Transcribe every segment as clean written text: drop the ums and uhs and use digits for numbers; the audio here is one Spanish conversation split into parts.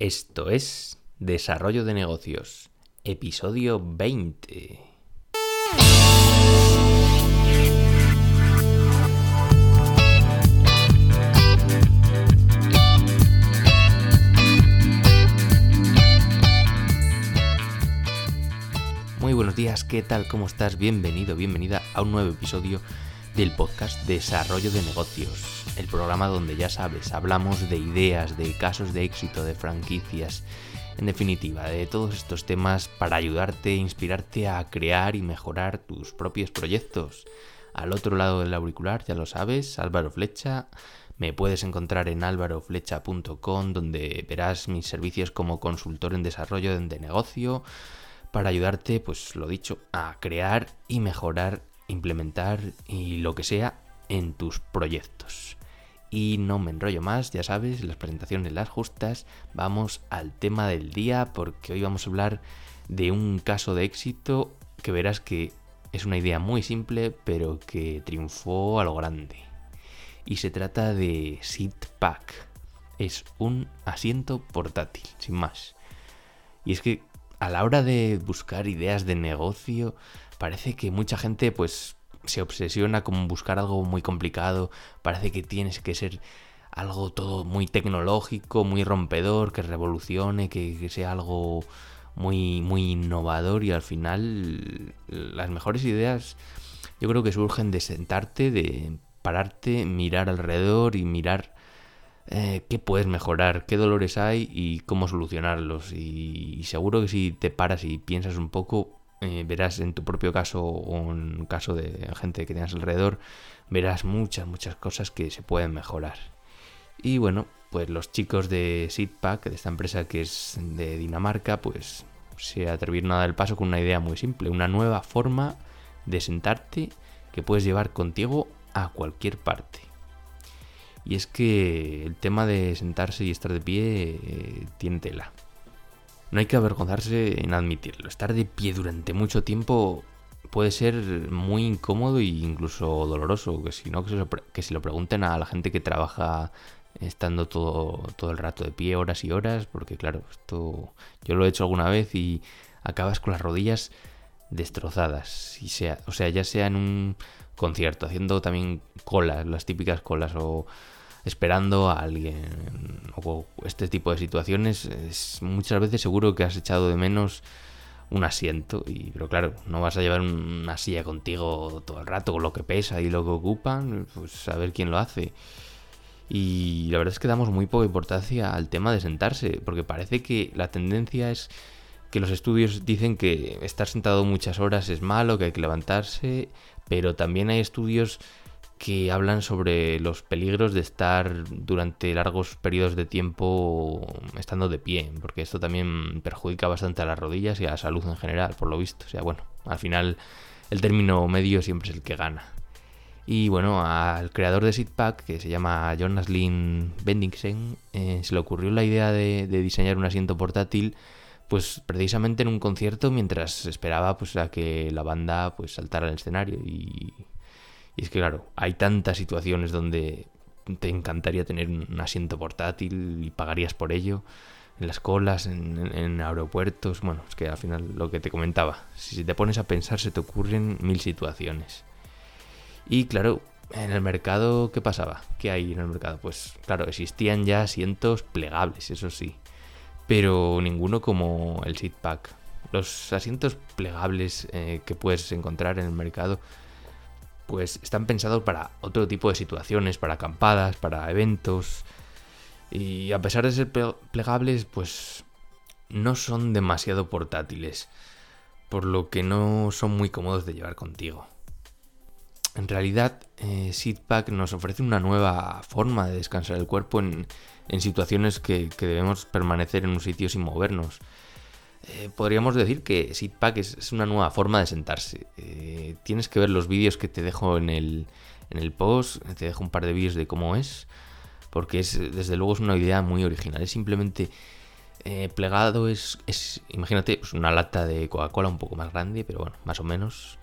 Esto es Desarrollo de Negocios, episodio 20. Muy buenos días, ¿qué tal? ¿Cómo estás? Bienvenido, bienvenida a un nuevo episodio del podcast Desarrollo de Negocios, el programa donde ya sabes, hablamos de ideas, de casos de éxito, de franquicias, en definitiva, de todos estos temas para ayudarte, inspirarte a crear y mejorar tus propios proyectos. Al otro lado del auricular, ya lo sabes, Álvaro Flecha. Me puedes encontrar en alvaroflecha.com, donde verás mis servicios como consultor en desarrollo de negocio, para ayudarte, pues lo dicho, a crear y mejorar, implementar y lo que sea en tus proyectos. Y no me enrollo más, ya sabes, las presentaciones las justas, vamos al tema del día, porque hoy vamos a hablar de un caso de éxito que verás que es una idea muy simple, pero que triunfó a lo grande. Y se trata de SeatPack. Es un asiento portátil, sin más. Y es que a la hora de buscar ideas de negocio, parece que mucha gente pues se obsesiona con buscar algo muy complicado. Parece que tienes que ser algo todo muy tecnológico, muy rompedor, que revolucione, que sea algo muy innovador, y al final las mejores ideas yo creo que surgen de sentarte, de pararte, mirar alrededor y mirar qué puedes mejorar, qué dolores hay y cómo solucionarlos. Y seguro que si te paras y piensas un poco, verás en tu propio caso o en el caso de gente que tengas alrededor, verás muchas cosas que se pueden mejorar. Y bueno, pues los chicos de SeatPack, de esta empresa que es de Dinamarca, pues se atrevieron a dar el paso con una idea muy simple, una nueva forma de sentarte que puedes llevar contigo a cualquier parte. Y es que el tema de sentarse y estar de pie tiene tela. No hay que avergonzarse en admitirlo. Estar de pie durante mucho tiempo puede ser muy incómodo e incluso doloroso. Que se lo pregunten a la gente que trabaja estando todo el rato de pie, horas y horas. Porque claro, esto yo lo he hecho alguna vez y acabas con las rodillas destrozadas. Ya sea en un concierto, haciendo también colas, las típicas colas, o esperando a alguien, o este tipo de situaciones, muchas veces seguro que has echado de menos un asiento. Pero claro, no vas a llevar una silla contigo todo el rato con lo que pesa y lo que ocupan, pues a ver quién lo hace. Y la verdad es que damos muy poca importancia al tema de sentarse, porque parece que la tendencia es que los estudios dicen que estar sentado muchas horas es malo, que hay que levantarse, pero también hay estudios que hablan sobre los peligros de estar durante largos periodos de tiempo estando de pie, porque esto también perjudica bastante a las rodillas y a la salud en general, por lo visto. O sea, bueno, al final el término medio siempre es el que gana. Y bueno, al creador de SeatPack, que se llama Jonas Lind Bendiksen, se le ocurrió la idea de diseñar un asiento portátil, pues precisamente en un concierto, mientras esperaba pues a que la banda pues saltara al escenario. Y es que claro, hay tantas situaciones donde te encantaría tener un asiento portátil y pagarías por ello, en las colas, en aeropuertos. Bueno, es que al final lo que te comentaba, si te pones a pensar se te ocurren mil situaciones. Y claro, en el mercado, ¿qué pasaba? ¿Qué hay en el mercado? Pues claro, existían ya asientos plegables, eso sí, pero ninguno como el SeatPack. Los asientos plegables que puedes encontrar en el mercado pues están pensados para otro tipo de situaciones, para acampadas, para eventos. Y a pesar de ser plegables, pues no son demasiado portátiles, por lo que no son muy cómodos de llevar contigo. En realidad, SeatPack nos ofrece una nueva forma de descansar el cuerpo en situaciones que debemos permanecer en un sitio sin movernos. Podríamos decir que SeatPack es una nueva forma de sentarse. Tienes que ver los vídeos que te dejo en el post. Te dejo un par de vídeos de cómo es, porque desde luego es una idea muy original. Es simplemente plegado, imagínate pues una lata de Coca-Cola un poco más grande, pero bueno, más o menos.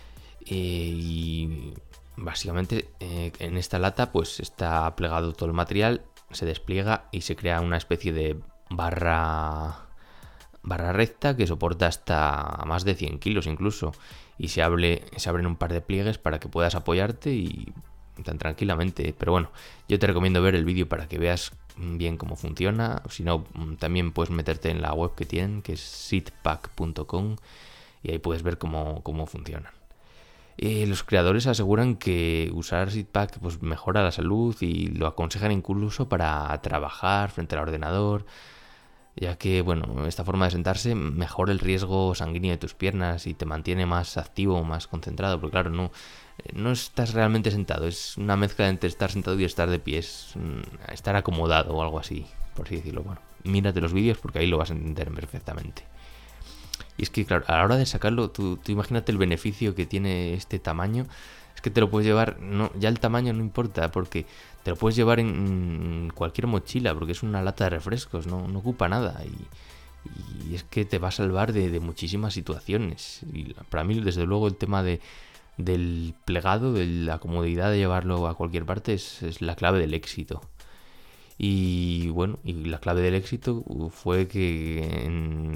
Y básicamente en esta lata pues está plegado todo el material, se despliega y se crea una especie de barra recta que soporta hasta más de 100 kilos incluso, y se abren un par de pliegues para que puedas apoyarte y tan tranquilamente. Pero bueno, yo te recomiendo ver el vídeo para que veas bien cómo funciona. Si no, también puedes meterte en la web que tienen, que es seatpack.com, y ahí puedes ver cómo funcionan. Los creadores aseguran que usar Seatpack pues mejora la salud y lo aconsejan incluso para trabajar frente al ordenador, ya que bueno, esta forma de sentarse mejora el riesgo sanguíneo de tus piernas y te mantiene más activo, más concentrado, porque claro, no estás realmente sentado, es una mezcla entre estar sentado y estar de pie, es estar acomodado o algo así, por así decirlo. Bueno, mírate los vídeos porque ahí lo vas a entender perfectamente. Y es que, claro, a la hora de sacarlo, tú imagínate el beneficio que tiene este tamaño. Es que te lo puedes llevar, ya el tamaño no importa, porque te lo puedes llevar en cualquier mochila, porque es una lata de refrescos, no ocupa nada. Y es que te va a salvar de muchísimas situaciones. Y para mí, desde luego, el tema del plegado, de la comodidad de llevarlo a cualquier parte, es la clave del éxito. Y bueno, y la clave del éxito fue que,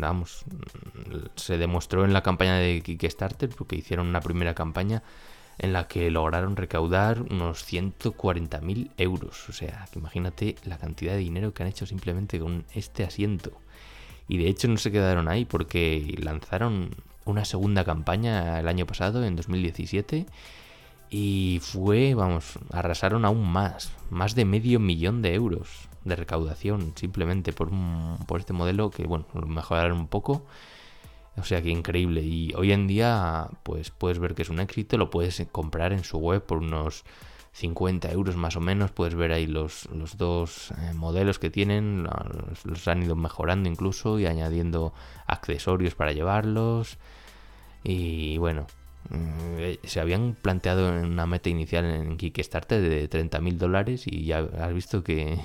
se demostró en la campaña de Kickstarter, porque hicieron una primera campaña en la que lograron recaudar unos 140.000 euros. O sea, que imagínate la cantidad de dinero que han hecho simplemente con este asiento. Y de hecho no se quedaron ahí, porque lanzaron una segunda campaña el año pasado, en 2017, y arrasaron aún más de 500.000 euros de recaudación simplemente por este modelo, que bueno, lo mejoraron un poco. O sea que increíble. Y hoy en día pues puedes ver que es un éxito, lo puedes comprar en su web por unos 50 euros más o menos. Puedes ver ahí los dos modelos que tienen, los han ido mejorando incluso y añadiendo accesorios para llevarlos. Y bueno, se habían planteado en una meta inicial en Kickstarter de $30.000 y ya has visto que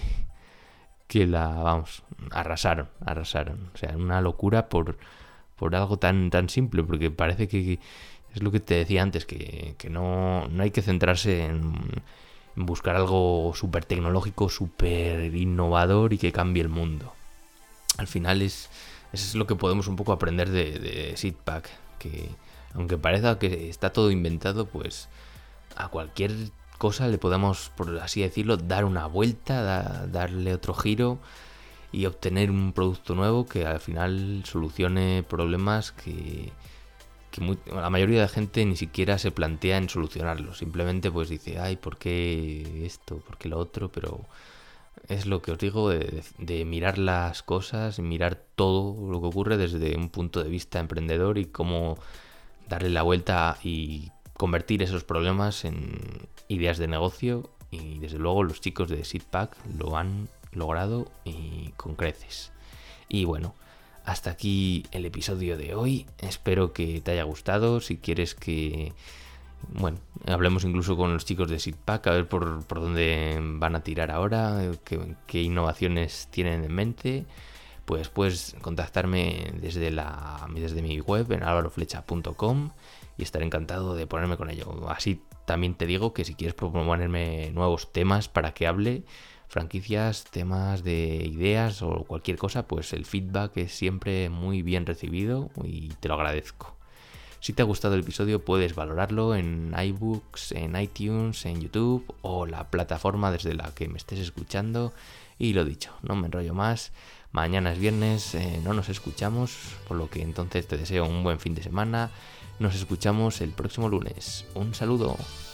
arrasaron. O sea, una locura por algo tan simple, porque parece que es lo que te decía antes, que no hay que centrarse en buscar algo súper tecnológico, súper innovador y que cambie el mundo. Al final eso es lo que podemos un poco aprender de Seatpack, que aunque parezca que está todo inventado, pues a cualquier cosa le podemos, por así decirlo, dar una vuelta, darle otro giro y obtener un producto nuevo que al final solucione problemas que la mayoría de la gente ni siquiera se plantea en solucionarlos. Simplemente pues dice, ay, ¿por qué esto? ¿Por qué lo otro? Pero es lo que os digo de mirar las cosas, mirar todo lo que ocurre desde un punto de vista emprendedor y cómo darle la vuelta y convertir esos problemas en ideas de negocio. Y desde luego los chicos de Seatpack lo han logrado y con creces. Y bueno, hasta aquí el episodio de hoy. Espero que te haya gustado. Si quieres que hablemos incluso con los chicos de Seatpack, a ver por dónde van a tirar ahora, qué innovaciones tienen en mente, pues puedes contactarme desde mi web en alvaroflecha.com y estaré encantado de ponerme con ello. Así también te digo que si quieres proponerme nuevos temas para que hable, franquicias, temas de ideas o cualquier cosa, pues el feedback es siempre muy bien recibido y te lo agradezco. Si te ha gustado el episodio puedes valorarlo en iBooks, en iTunes, en YouTube o la plataforma desde la que me estés escuchando. Y lo dicho, no me enrollo más. Mañana es viernes, no nos escuchamos, por lo que entonces te deseo un buen fin de semana. Nos escuchamos el próximo lunes. Un saludo.